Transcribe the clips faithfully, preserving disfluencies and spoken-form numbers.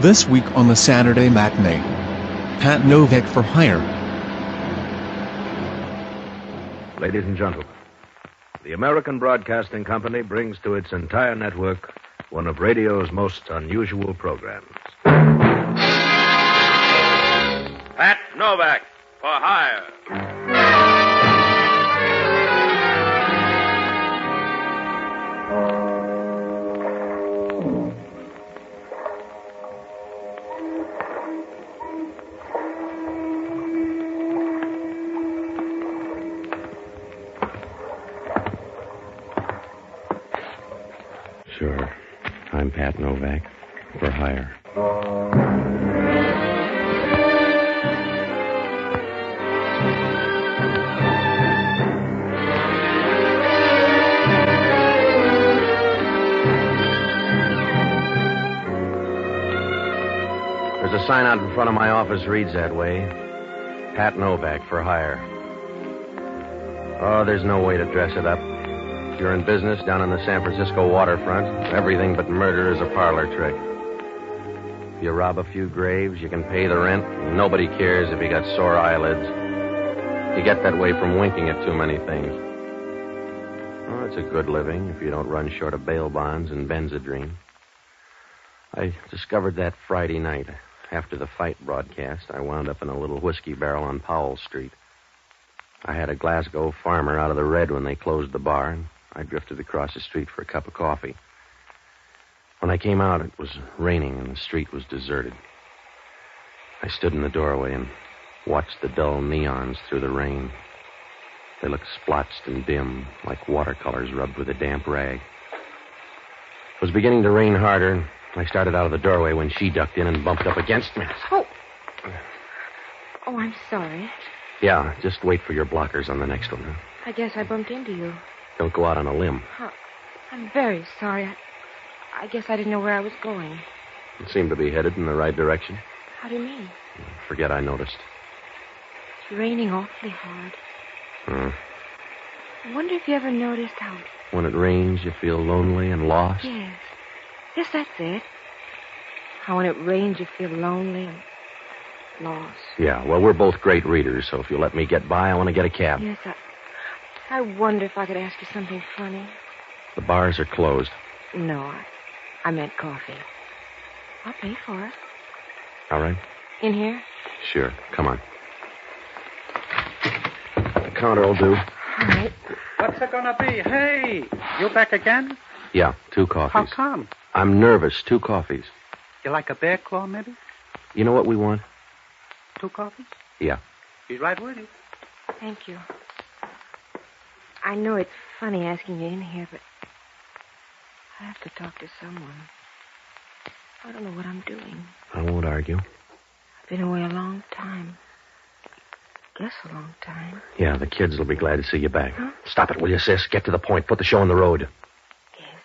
This week on the Saturday Matinee, Pat Novak for hire. Ladies and gentlemen, the American Broadcasting Company brings to its entire network one of radio's most unusual programs. Pat Novak for hire. Sure. I'm Pat Novak for hire. There's a sign out in front of my office reads that way. Pat Novak for hire. Oh, there's no way to dress it up. If you're in business down on the San Francisco waterfront, everything but murder is a parlor trick. If you rob a few graves, you can pay the rent, and nobody cares if you got sore eyelids. You get that way from winking at too many things. Oh, it's a good living if you don't run short of bail bonds and Benzedrine. I discovered that Friday night. After the fight broadcast, I wound up in a little whiskey barrel on Powell Street. I had a Glasgow farmer out of the red when they closed the bar, and I drifted across the street for a cup of coffee. When I came out, it was raining and the street was deserted. I stood in the doorway and watched the dull neons through the rain. They looked splotched and dim, like watercolors rubbed with a damp rag. It was beginning to rain harder, and I started out of the doorway when she ducked in and bumped up against me. Oh. Oh, I'm sorry. Yeah, just wait for your blockers on the next one. Huh? I guess I bumped into you. Don't go out on a limb. Oh, I'm very sorry. I, I guess I didn't know where I was going. It seemed to be headed in the right direction. How do you mean? Forget I noticed. It's raining awfully hard. Hmm. I wonder if you ever noticed how... When it rains, you feel lonely and lost? Yes. Yes, that's it. How when it rains, you feel lonely and lost. Yeah, well, we're both great readers, so if you'll let me get by, I want to get a cab. Yes, I... I wonder if I could ask you something funny. The bars are closed. No, I, I meant coffee. I'll pay for it. All right? In here? Sure. Come on. The counter will do. All right. What's it gonna be? Hey, you back again? Yeah, two coffees. How come? I'm nervous. Two coffees. You like a bear claw, maybe? You know what we want? Two coffees? Yeah. Be right with you. Thank you. I know it's funny asking you in here, but I have to talk to someone. I don't know what I'm doing. I won't argue. I've been away a long time. Guess a long time. Yeah, the kids will be glad to see you back. Huh? Stop it, will you, sis? Get to the point. Put the show on the road. Yes.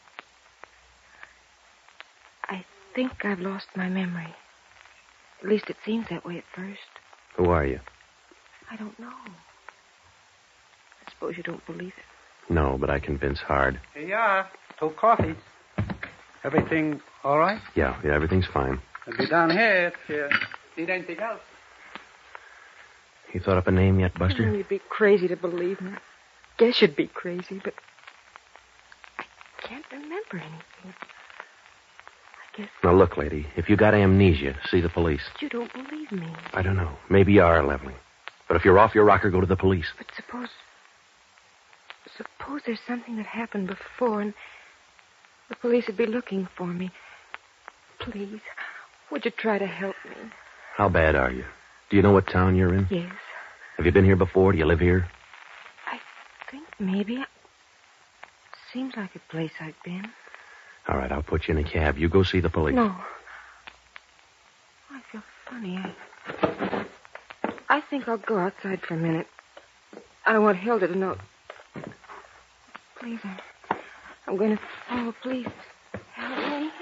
I think I've lost my memory. At least it seems that way at first. Who are you? I don't know. I suppose you don't believe it. No, but I convince hard. Here you are. Two coffees. Everything all right? Yeah, yeah, everything's fine. I'll be down here if you need anything else. You thought up a name yet, Buster? You'd be crazy to believe me. I guess you'd be crazy, but I can't remember anything. I guess... Now, look, lady, if you got amnesia, see the police. You don't believe me. I don't know. Maybe you are leveling. But if you're off your rocker, go to the police. But suppose... Suppose there's something that happened before, and the police would be looking for me. Please, would you try to help me? How bad are you? Do you know what town you're in? Yes. Have you been here before? Do you live here? I think maybe. Seems like a place I've been. All right, I'll put you in a cab. You go see the police. No. I feel funny. I, I think I'll go outside for a minute. I don't want Hilda to know. Please, I'm, I'm going to call the police. Help me.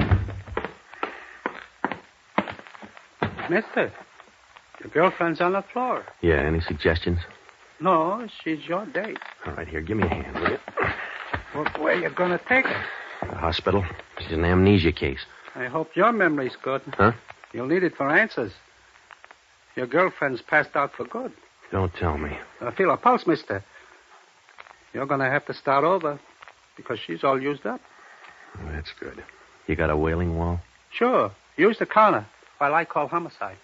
Mister, your girlfriend's on the floor. Yeah, any suggestions? No, she's your date. All right, here, give me a hand, will you? Well, where you going to take her? The hospital. She's an amnesia case. I hope your memory's good. Huh? You'll need it for answers. Your girlfriend's passed out for good. Don't tell me. Uh, feel her pulse, mister. You're going to have to start over because she's all used up. Oh, that's good. You got a wailing wall? Sure. Use the counter while I call homicide.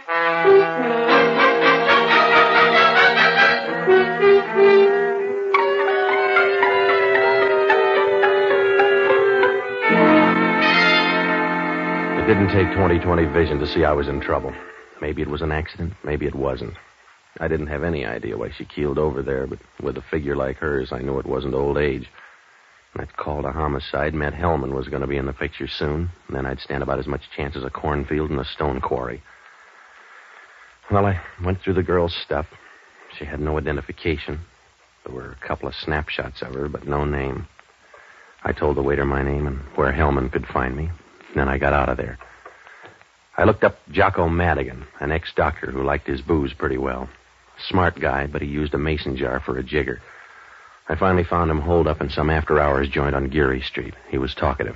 It didn't take twenty twenty vision to see I was in trouble. Maybe it was an accident. Maybe it wasn't. I didn't have any idea why she keeled over there, but with a figure like hers, I knew it wasn't old age. That call to homicide meant Hellman was going to be in the picture soon, and then I'd stand about as much chance as a cornfield and a stone quarry. Well, I went through the girl's stuff. She had no identification. There were a couple of snapshots of her, but no name. I told the waiter my name and where Hellman could find me, and then I got out of there. I looked up Jocko Madigan, an ex-doctor who liked his booze pretty well. Smart guy, but he used a mason jar for a jigger. I finally found him holed up in some after-hours joint on Geary Street. He was talkative.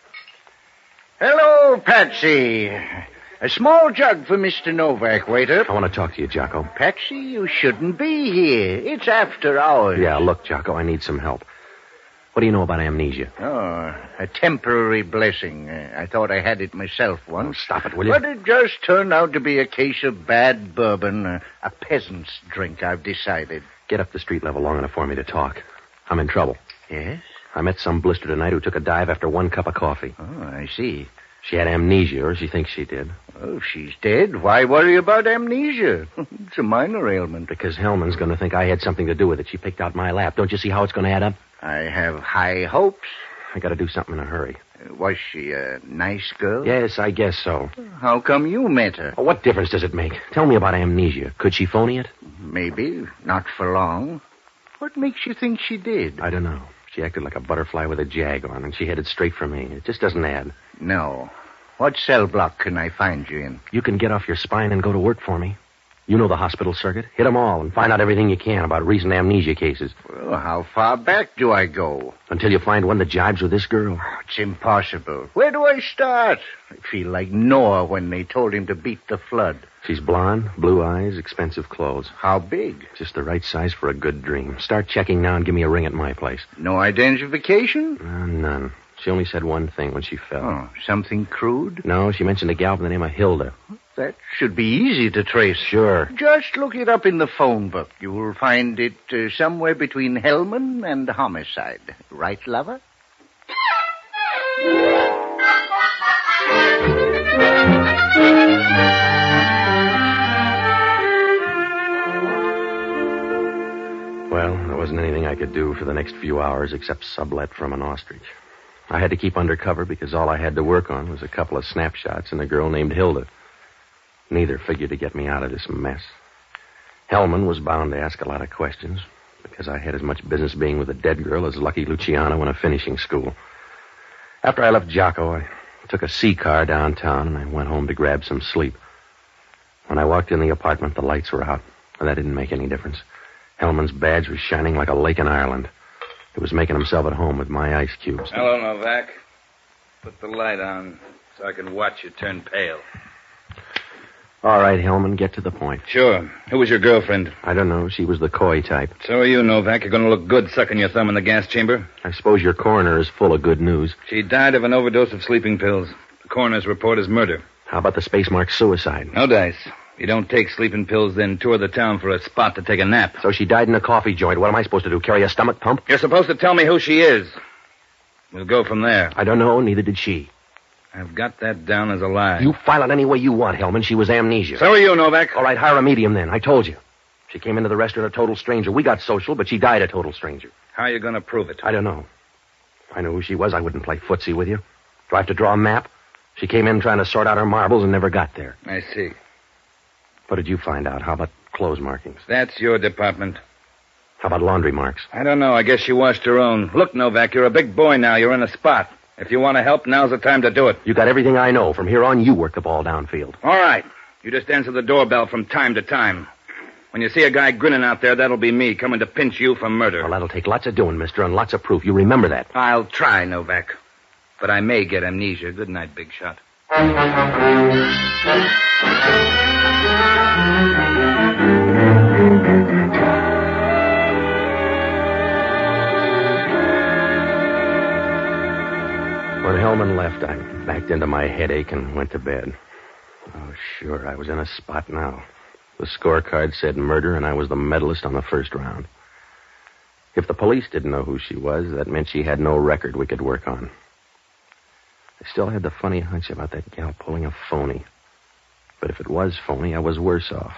Hello, Patsy. A small jug for Mister Novak, waiter. I want to talk to you, Jocko. Patsy, you shouldn't be here. It's after hours. Yeah, look, Jocko, I need some help. What do you know about amnesia? Oh, a temporary blessing. Uh, I thought I had it myself once. Oh, stop it, will you? But it just turned out to be a case of bad bourbon, uh, a peasant's drink, I've decided. Get up the street level long enough for me to talk. I'm in trouble. Yes? I met some blister tonight who took a dive after one cup of coffee. Oh, I see. She had amnesia, or she thinks she did. Oh, if she's dead, why worry about amnesia? It's a minor ailment. Because Hellman's going to think I had something to do with it. She picked out my lap. Don't you see how it's going to add up? I have high hopes. I got to do something in a hurry. Uh, was she a nice girl? Yes, I guess so. How come you met her? Well, what difference does it make? Tell me about amnesia. Could she phony it? Maybe. Not for long. What makes you think she did? I don't know. She acted like a butterfly with a jag on, and she headed straight for me. It just doesn't add. No. What cell block can I find you in? You can get off your spine and go to work for me. You know the hospital circuit. Hit them all and find out everything you can about recent amnesia cases. Well, how far back do I go? Until you find one that jibes with this girl. Oh, it's impossible. Where do I start? I feel like Noah when they told him to beat the flood. She's blonde, blue eyes, expensive clothes. How big? Just the right size for a good dream. Start checking now and give me a ring at my place. No identification? Uh, none. She only said one thing when she fell. Oh, something crude? No, she mentioned a gal by the name of Hilda. That should be easy to trace. Sure. Just look it up in the phone book. You will find it uh, somewhere between Hellman and homicide. Right, lover? Well, there wasn't anything I could do for the next few hours except sublet from an ostrich. I had to keep undercover because all I had to work on was a couple of snapshots and a girl named Hilda. Neither figured to get me out of this mess. Hellman was bound to ask a lot of questions because I had as much business being with a dead girl as Lucky Luciano in a finishing school. After I left Jocko, I took a C car downtown and I went home to grab some sleep. When I walked in the apartment, the lights were out, and that didn't make any difference. Hellman's badge was shining like a lake in Ireland. He was making himself at home with my ice cubes. Hello, Novak. Put the light on so I can watch you turn pale. All right, Hellman, get to the point. Sure. Who was your girlfriend? I don't know. She was the coy type. So are you, Novak. You're going to look good sucking your thumb in the gas chamber. I suppose your coroner is full of good news. She died of an overdose of sleeping pills. The coroner's report is murder. How about the space mark suicide? No dice. If you don't take sleeping pills, then tour the town for a spot to take a nap. So she died in a coffee joint. What am I supposed to do, carry a stomach pump? You're supposed to tell me who she is. We'll go from there. I don't know. Neither did she. I've got that down as a lie. You file it any way you want, Hellman. She was amnesia. So are you, Novak. All right, hire a medium then. I told you. She came into the restaurant a total stranger. We got social, but she died a total stranger. How are you going to prove it? I don't know. If I knew who she was, I wouldn't play footsie with you. Do I have to draw a map? She came in trying to sort out her marbles and never got there. I see. What did you find out? How about clothes markings? That's your department. How about laundry marks? I don't know. I guess she washed her own. Look, Novak, you're a big boy now. You're in a spot. If you want to help, now's the time to do it. You got everything I know. From here on, you work the ball downfield. All right. You just answer the doorbell from time to time. When you see a guy grinning out there, that'll be me coming to pinch you for murder. Well, that'll take lots of doing, mister, and lots of proof. You remember that. I'll try, Novak. but I may get amnesia. Good night, Big Shot. When Hellman left, I backed into my headache and went to bed. Oh, sure, I was in a spot now. The scorecard said murder, and I was the medalist on the first round. If the police didn't know who she was, that meant she had no record we could work on. I still had the funny hunch about that gal pulling a phony. But if it was phony, I was worse off.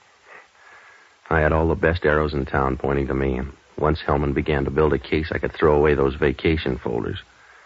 I had all the best arrows in town pointing to me, and once Hellman began to build a case, I could throw away those vacation folders.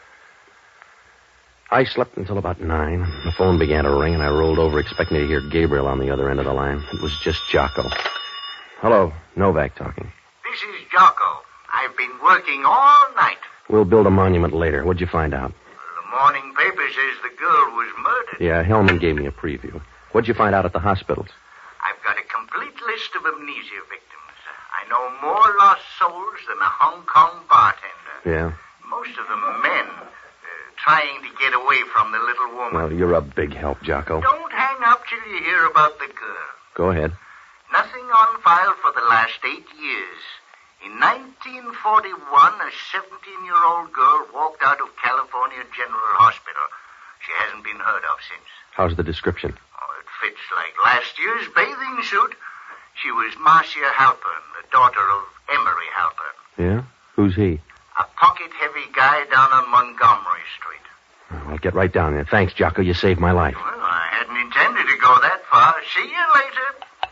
I slept until about nine. The phone began to ring, and I rolled over expecting to hear Gabriel on the other end of the line. It was just Jocko. Hello, Novak talking. This is Jocko. I've been working all night. We'll build a monument later. What'd you find out? The morning paper says the girl was murdered. Yeah, Hellman gave me a preview. What'd you find out at the hospitals? I've got a complete list of amnesia victims. I know more lost souls than a Hong Kong bartender. Yeah? Most of them men, uh, trying to get away from the little woman. Well, you're a big help, Jocko. Don't hang up till you hear about the girl. Go ahead. Nothing on file for the last eight years. In nineteen forty-one, a seventeen-year-old girl walked out of California General Hospital. She hasn't been heard of since. How's the description? Oh, it fits like last year's bathing suit. She was Marcia Halpern, the daughter of Emery Halpern. Yeah? Who's he? A pocket-heavy guy down on Montgomery Street. I'll get right down there. Thanks, Jocko. You saved my life. Well, I hadn't intended to go that far. See you later.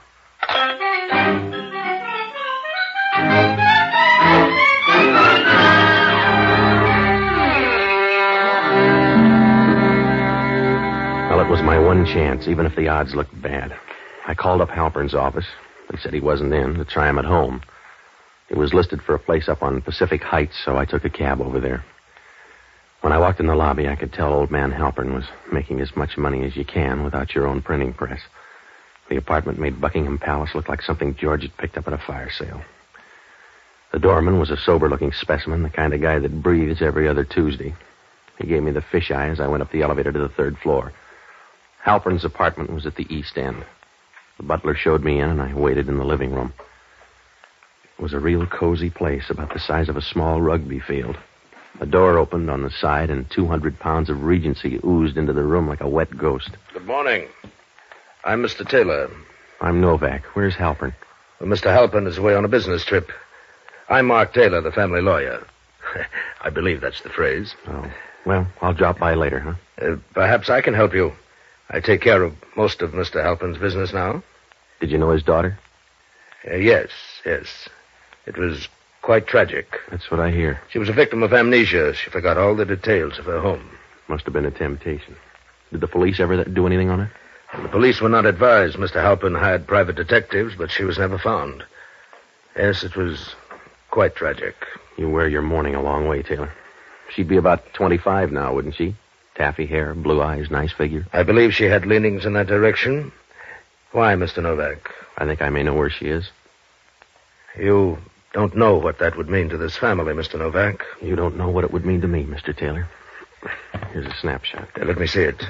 Well, it was my one chance, even if the odds looked bad. I called up Halpern's office. They said he wasn't in, to try him at home. He was listed for a place up on Pacific Heights, so I took a cab over there. When I walked in the lobby, I could tell old man Halpern was making as much money as you can without your own printing press. The apartment made Buckingham Palace look like something George had picked up at a fire sale. The doorman was a sober-looking specimen, the kind of guy that breathes every other Tuesday. He gave me the fisheye as I went up the elevator to the third floor. Halpern's apartment was at the east end. The butler showed me in, and I waited in the living room. It was a real cozy place, about the size of a small rugby field. A door opened on the side, and two hundred pounds of Regency oozed into the room like a wet ghost. Good morning. I'm Mister Taylor. I'm Novak. Where's Halpern? Well, Mister Halpern is away on a business trip. I'm Mark Taylor, the family lawyer. I believe that's the phrase. Oh, well, I'll drop by later, huh? Uh, perhaps I can help you. I take care of most of Mister Halpern's business now. Did you know his daughter? Uh, yes, yes. It was quite tragic. That's what I hear. She was a victim of amnesia. She forgot all the details of her home. Must have been a temptation. Did the police ever do anything on her? The police were not advised. Mister Halpern hired private detectives, but she was never found. Yes, it was quite tragic. You wear your mourning a long way, Taylor. She'd be about twenty-five now, wouldn't she? Taffy hair, blue eyes, nice figure. I believe she had leanings in that direction. Why, Mister Novak? I think I may know where she is. You don't know what that would mean to this family, Mister Novak. You don't know what it would mean to me, Mister Taylor. Here's a snapshot. Uh, let me see it.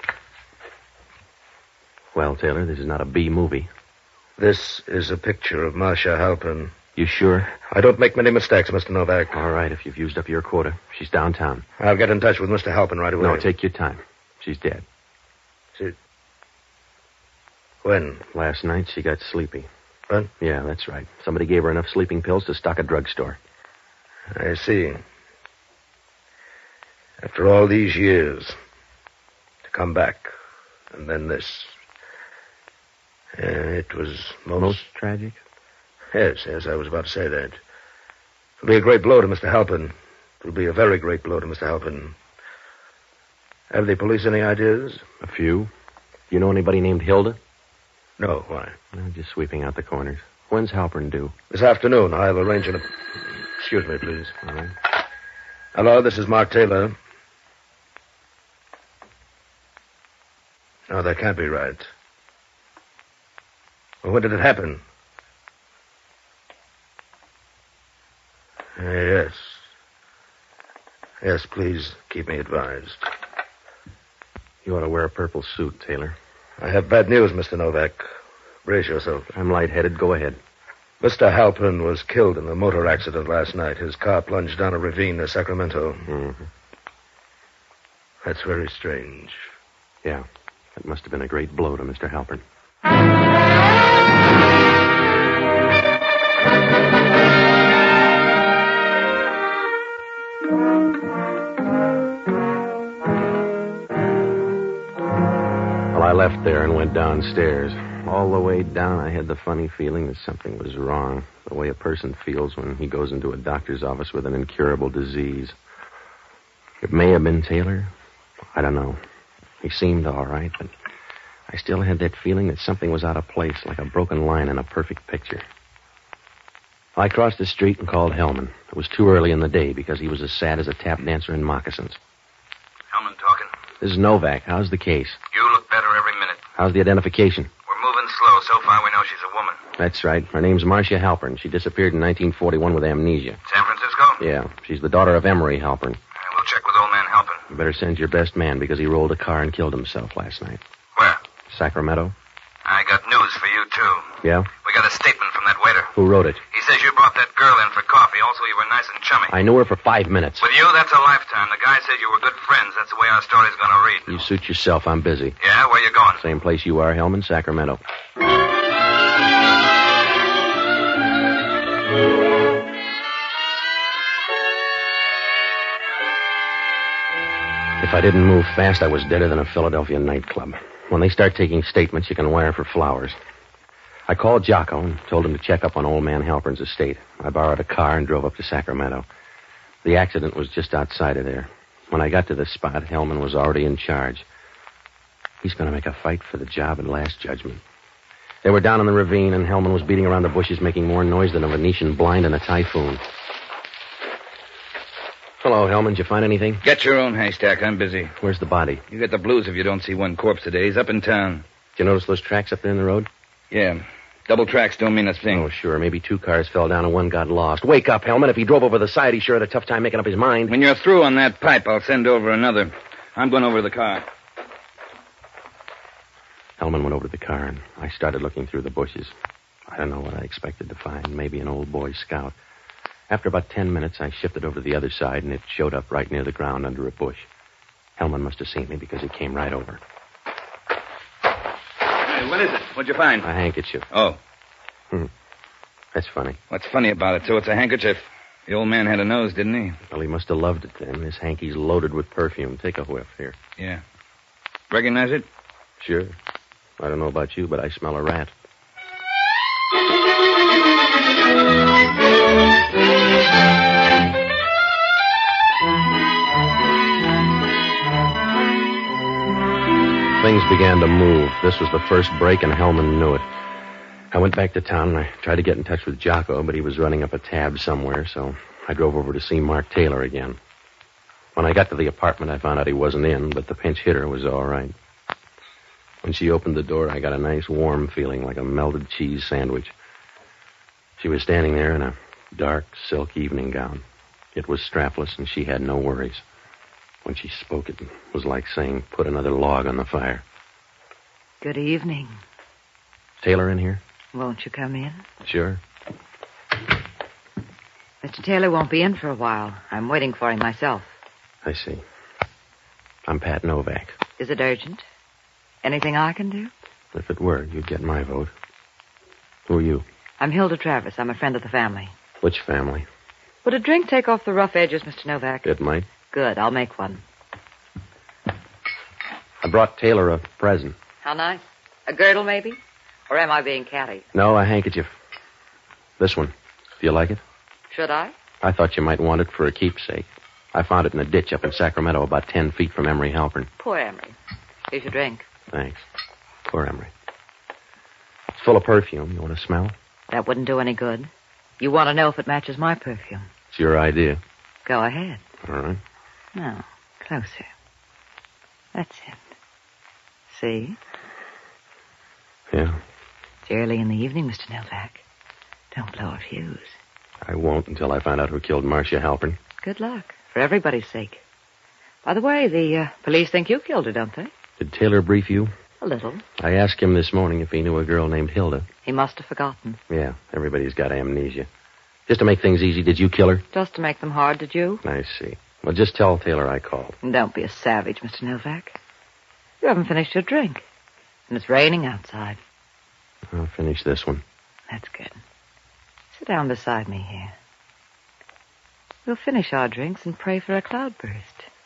Well, Taylor, this is not a B movie. This is a picture of Marcia Halpern. You sure? I don't make many mistakes, Mister Novak. All right, if you've used up your quota. She's downtown. I'll get in touch with Mister Halpern right away. No, take your time. She's dead. She... When? Last night, she got sleepy. What? Yeah, that's right. Somebody gave her enough sleeping pills to stock a drugstore. I see. After all these years, to come back, and then this. Uh, it was most... Most tragic? Yes, yes, I was about to say that. It'll be a great blow to Mister Halpern. It'll be a very great blow to Mister Halpern. Have the police any ideas? A few. You know anybody named Hilda? No, why? No, just sweeping out the corners. When's Halpern due? This afternoon. I'll arrange an... Excuse me, please. All right. Hello, this is Mark Taylor. No, that can't be right. Well, when did it happen? Uh, yes. Yes, please keep me advised. You ought to wear a purple suit, Taylor. I have bad news, Mister Novak. Brace yourself. I'm lightheaded. Go ahead. Mister Halpern was killed in a motor accident last night. His car plunged down a ravine near Sacramento. Mm-hmm. That's very strange. Yeah. That must have been a great blow to Mister Halpern. Well, I left there and went downstairs. All the way down, I had the funny feeling that something was wrong. The way a person feels when he goes into a doctor's office with an incurable disease. It may have been Taylor. I don't know. He seemed all right, but I still had that feeling that something was out of place, like a broken line in a perfect picture. I crossed the street and called Hellman. It was too early in the day because he was as sad as a tap dancer in moccasins. Hellman talking. This is Novak. How's the case? You look better every minute. How's the identification? We're moving slow. So far, we know she's a woman. That's right. Her name's Marcia Halpern. She disappeared in nineteen forty-one with amnesia. San Francisco? Yeah. She's the daughter of Emery Halpern. Uh, we'll check with old man Halpern. You better send your best man because he rolled a car and killed himself last night. Where? Sacramento. I got news for you, too. Yeah? We got a statement from that waiter. Who wrote it? He says you brought that girl in for coffee. Also, you were nice and chummy. I knew her for five minutes. With you, that's a lifetime. The guy said you were good friends. That's the way our story's going to read. You suit yourself. I'm busy. Yeah? Where you going? Same place you are, Hellman, Sacramento. If I didn't move fast, I was deader than a Philadelphia nightclub. When they start taking statements, you can wire for flowers. I called Jocko and told him to check up on old man Halpern's estate. I borrowed a car and drove up to Sacramento. The accident was just outside of there. When I got to the spot, Hellman was already in charge. He's going to make a fight for the job at Last Judgment. They were down in the ravine, and Hellman was beating around the bushes, making more noise than a Venetian blind in a typhoon. Hello, Hellman. Did you find anything? Get your own haystack. I'm busy. Where's the body? You get the blues if you don't see one corpse today. He's up in town. Did you notice those tracks up there in the road? Yeah. Double tracks don't mean a thing. Oh, sure. Maybe two cars fell down and one got lost. Wake up, Hellman. If he drove over the side, he sure had a tough time making up his mind. When you're through on that pipe, I'll send over another. I'm going over to the car. Hellman went over to the car, and I started looking through the bushes. I don't know what I expected to find. Maybe an old Boy Scout. After about ten minutes, I shifted over to the other side, and it showed up right near the ground under a bush. Hellman must have seen me because he came right over. Hey, what is it? What'd you find? A handkerchief. Oh. Hmm. That's funny. What's funny about it? So it's a handkerchief. The old man had a nose, didn't he? Well, he must have loved it then. This hanky's loaded with perfume. Take a whiff here. Yeah. Recognize it? Sure. I don't know about you, but I smell a rat. Things began to move. This was the first break, and Hellman knew it. I went back to town, and I tried to get in touch with Jocko, but he was running up a tab somewhere, so I drove over to see Mark Taylor again. When I got to the apartment, I found out he wasn't in, but the pinch hitter was all right. When she opened the door, I got a nice warm feeling like a melted cheese sandwich. She was standing there in a dark silk evening gown. It was strapless, and she had no worries. When she spoke, it was like saying, put another log on the fire. Good evening. Taylor in here? Won't you come in? Sure. Mister Taylor won't be in for a while. I'm waiting for him myself. I see. I'm Pat Novak. Is it urgent? Anything I can do? If it were, you'd get my vote. Who are you? I'm Hilda Travis. I'm a friend of the family. Which family? Would a drink take off the rough edges, Mister Novak? It might. Good. I'll make one. I brought Taylor a present. How nice. A girdle, maybe? Or am I being catty? No, a handkerchief. This one. Do you like it? Should I? I thought you might want it for a keepsake. I found it in a ditch up in Sacramento about ten feet from Emery Halpern. Poor Emery. Here's your drink. Thanks. Poor Emery. It's full of perfume. You want to smell? That wouldn't do any good. You want to know if it matches my perfume. It's your idea. Go ahead. All right. No, closer. That's it. See? Yeah. It's early in the evening, Mister Novak. Don't blow a fuse. I won't until I find out who killed Marcia Halpern. Good luck. For everybody's sake. By the way, the uh, police think you killed her, don't they? Did Taylor brief you? A little. I asked him this morning if he knew a girl named Hilda. He must have forgotten. Yeah, everybody's got amnesia. Just to make things easy, did you kill her? Just to make them hard, did you? I see. Well, just tell Taylor I called. And don't be a savage, Mister Novak. You haven't finished your drink. And it's raining outside. I'll finish this one. That's good. Sit down beside me here. We'll finish our drinks and pray for a cloudburst.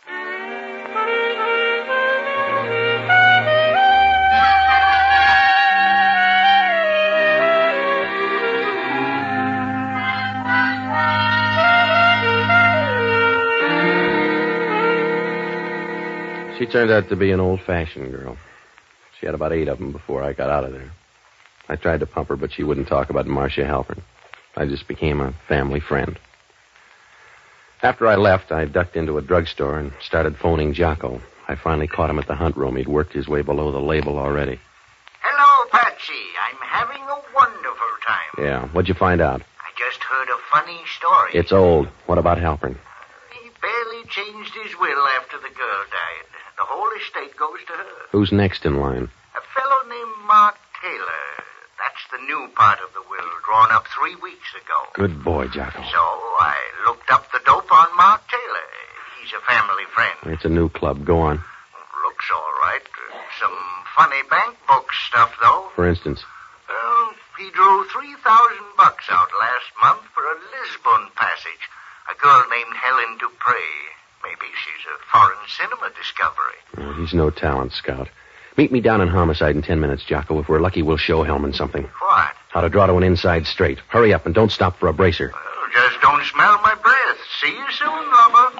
She turned out to be an old-fashioned girl. She had about eight of them before I got out of there. I tried to pump her, but she wouldn't talk about Marcia Halpern. I just became a family friend. After I left, I ducked into a drugstore and started phoning Jocko. I finally caught him at the hunt room. He'd worked his way below the label already. Hello, Patsy. I'm having a wonderful time. Yeah, what'd you find out? I just heard a funny story. It's old. What about Halpern? He barely changed his will after the girl died. The whole estate goes to her. Who's next in line? A fellow named Mark Taylor. That's the new part of the will, drawn up three weeks ago. Good boy, Jocko. So I looked up the dope on Mark Taylor. He's a family friend. It's a new club. Go on. Looks all right. Some funny bank book stuff, though. For instance? Well, he drew three thousand bucks out last month for a Lisbon passage. A girl named Helen Dupre. Maybe she's a foreign cinema discovery. Oh, he's no talent scout. Meet me down in Homicide in ten minutes, Jocko. If we're lucky, we'll show Hellman something. What? How to draw to an inside straight. Hurry up and don't stop for a bracer. Well, just don't smell my breath. See you soon, lover.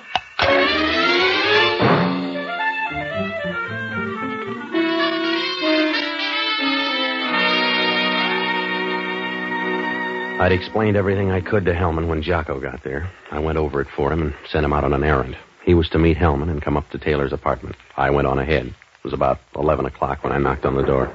I'd explained everything I could to Hellman when Jocko got there. I went over it for him and sent him out on an errand. He was to meet Hellman and come up to Taylor's apartment. I went on ahead. It was about eleven o'clock when I knocked on the door.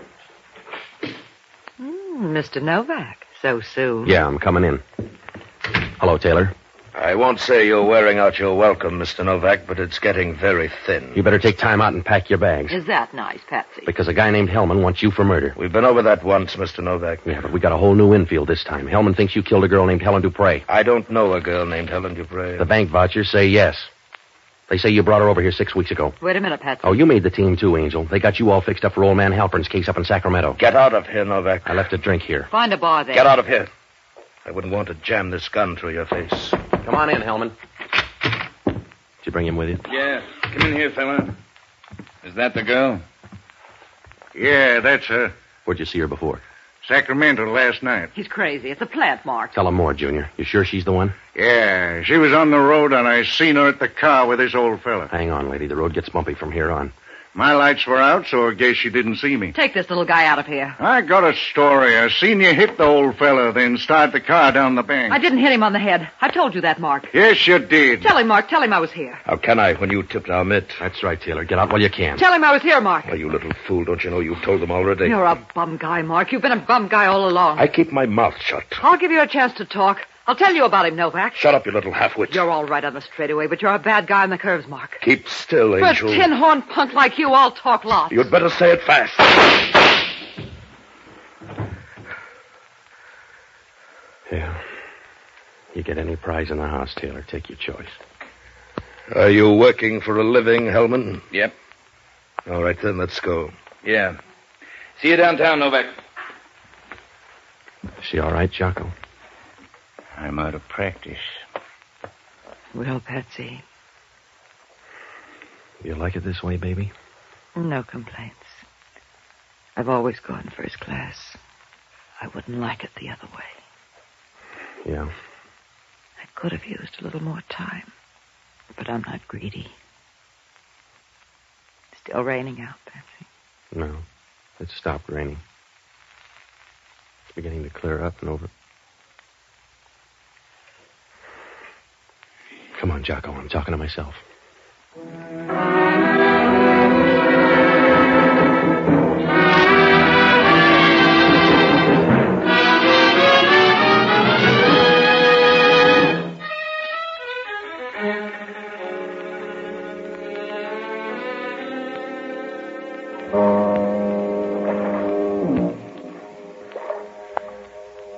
Mm, Mister Novak, so soon. Yeah, I'm coming in. Hello, Taylor. I won't say you're wearing out your welcome, Mister Novak, but it's getting very thin. You better take time out and pack your bags. Is that nice, Patsy? Because a guy named Hellman wants you for murder. We've been over that once, Mister Novak. Yeah, but we got a whole new infield this time. Hellman thinks you killed a girl named Helen Dupre. I don't know a girl named Helen Dupre. The bank vouchers say yes. They say you brought her over here six weeks ago. Wait a minute, Patsy. Oh, you made the team too, Angel. They got you all fixed up for old man Halpern's case up in Sacramento. Get out of here, Novak. I left a drink here. Find a bar there. Get out of here. I wouldn't want to jam this gun through your face. Come on in, Hellman. Did you bring him with you? Yeah. Come in here, fella. Is that the girl? Yeah, that's her. Where'd you see her before? Sacramento last night. He's crazy. It's a plant, Mark. Tell him more, Junior. You sure she's the one? Yeah, she was on the road, and I seen her at the car with this old fella. Hang on, lady. The road gets bumpy from here on. My lights were out, so I guess she didn't see me. Take this little guy out of here. I got a story. I seen you hit the old fella, then start the car down the bank. I didn't hit him on the head. I told you that, Mark. Yes, you did. Tell him, Mark. Tell him I was here. How can I when you tipped our mitt? That's right, Taylor. Get out while you can. Tell him I was here, Mark. Well, you little fool. Don't you know you've told them already? You're a bum guy, Mark. You've been a bum guy all along. I keep my mouth shut. I'll give you a chance to talk. I'll tell you about him, Novak. Shut up, you little half-wit. You're all right on the straightaway, but you're a bad guy on the curves, Mark. Keep still, For Angel. a tin-horn punk like you, I'll talk lots. You'd better say it fast. Yeah. You get any prize in the house, Taylor. Take your choice. Are you working for a living, Hellman? Yep. All right, then, let's go. Yeah. See you downtown, Novak. Is she all right, Jocko? I'm out of practice. Well, Patsy, You like it this way, baby? no complaints. I've always gone first class. I wouldn't like it the other way. Yeah. I could have used a little more time, but I'm not greedy. Still raining out, Patsy. No. It stopped raining. It's beginning to clear up and over. Come on, Jocko. I'm talking to myself.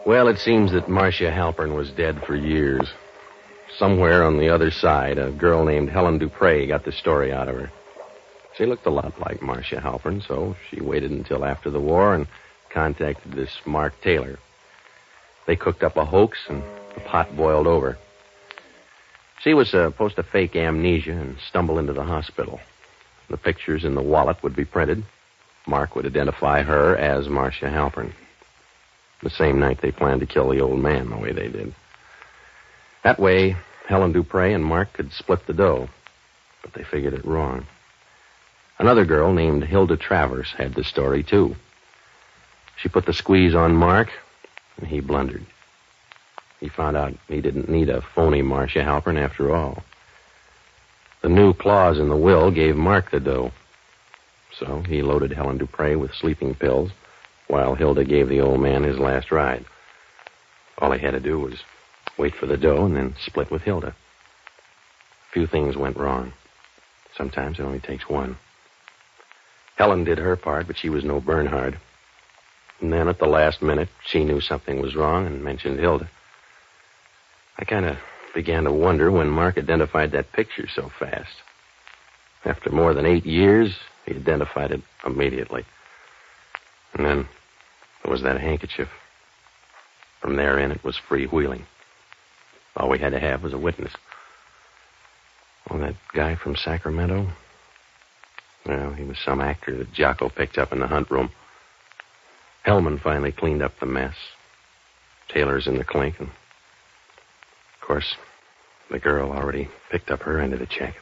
Well, it seems that Marcia Halpern was dead for years. Somewhere on the other side, a girl named Helen Dupre got the story out of her. She looked a lot like Marcia Halpern, so she waited until after the war and contacted this Mark Taylor. They cooked up a hoax, and the pot boiled over. She was supposed to fake amnesia and stumble into the hospital. The pictures in the wallet would be printed. Mark would identify her as Marcia Halpern. The same night they planned to kill the old man the way they did. That way, Helen Dupre and Mark could split the dough, but they figured it wrong. Another girl named Hilda Travers had the story, too. She put the squeeze on Mark, and he blundered. He found out he didn't need a phony Marcia Halpern after all. The new clause in the will gave Mark the dough. So he loaded Helen Dupre with sleeping pills while Hilda gave the old man his last ride. All he had to do was wait for the dough and then split with Hilda. A few things went wrong. Sometimes it only takes one. Helen did her part, but she was no Bernhard. And then at the last minute, she knew something was wrong and mentioned Hilda. I kind of began to wonder when Mark identified that picture so fast. After more than eight years, he identified it immediately. And then there was that handkerchief. From there in, it was freewheeling. All we had to have was a witness. Oh, that guy from Sacramento? Well, he was some actor that Jocko picked up in the hunt room. Hellman finally cleaned up the mess. Taylor's in the clink, and of course, the girl already picked up her end of the check.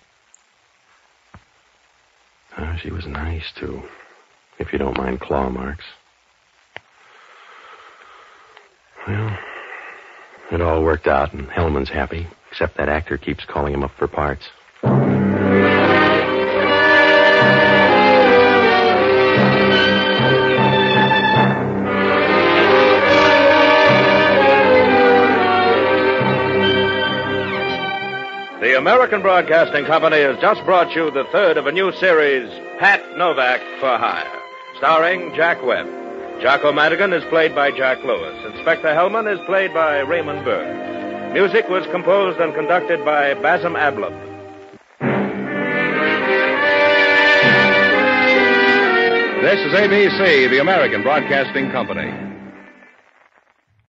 Oh, she was nice, too, if you don't mind claw marks. Well, it all worked out, and Hellman's happy, except that actor keeps calling him up for parts. The American Broadcasting Company has just brought you the third of a new series, Pat Novak for Hire, starring Jack Webb. Jocko Madigan is played by Jack Lewis. Inspector Hellman is played by Raymond Burr. Music was composed and conducted by Basim Ablub. This is A B C, the American Broadcasting Company.